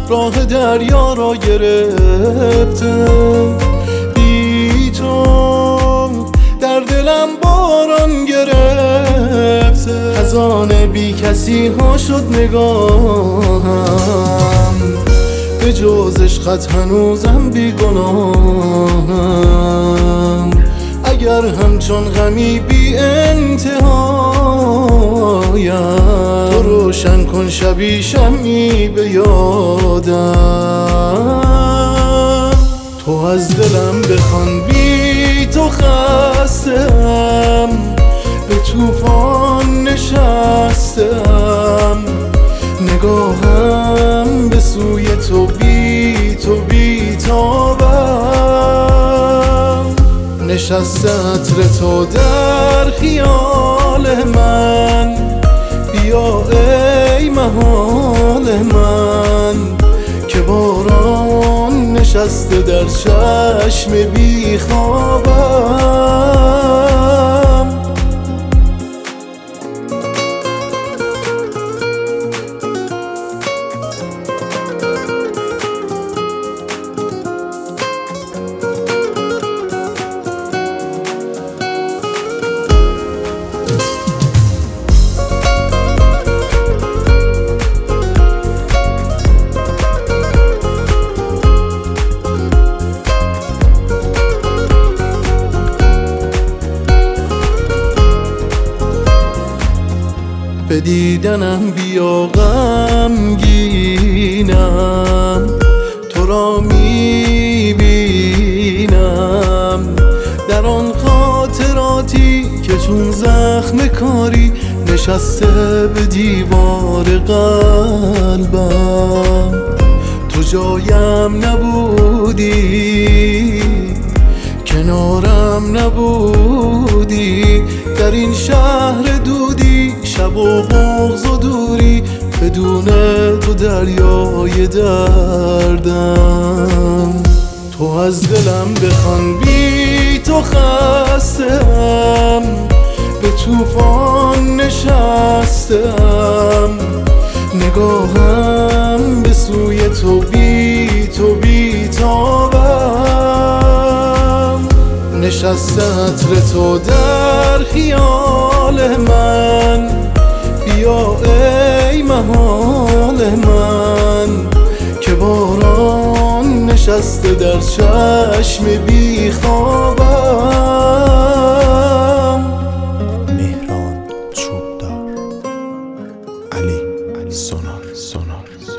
راه دریا را گرفته. بی تو در دلم باران گرفته. خزانه بی کسی ها شد نگاهم، به جز عشقت هنوزم بی گناهم. اگر همچون غمی بی انتهایم، تو روشن کن شبی شمعی به یادم. تو از دلم بخوان بی تو خستم، به طوفان نشستم. نگاهم به سوی تو بی تو بی تابم. نشسته عطر تو در خیال من، بیا ای محال من. که باران نشسته در چشم بی خوابم. به دیدنم بیا غمگینم، تو را میبینم در آن خاطراتی که چون زخم کاری نشسته به دیوار قلبم. تو جایم نبودی، کنارم نبودی، در این شهر دودی، شب و بغض و دوری، بدون تو دریای دردم. تو از دلم بخوان بی تو خستم، به طوفان نشستم. نگاهم به سوی تو بی تو بی تابم. نشسته عطر تو در خیال من، بیا ای محال من. که باران نشسته در چشم بی خوابم. مهران چوبدار، علی سونار.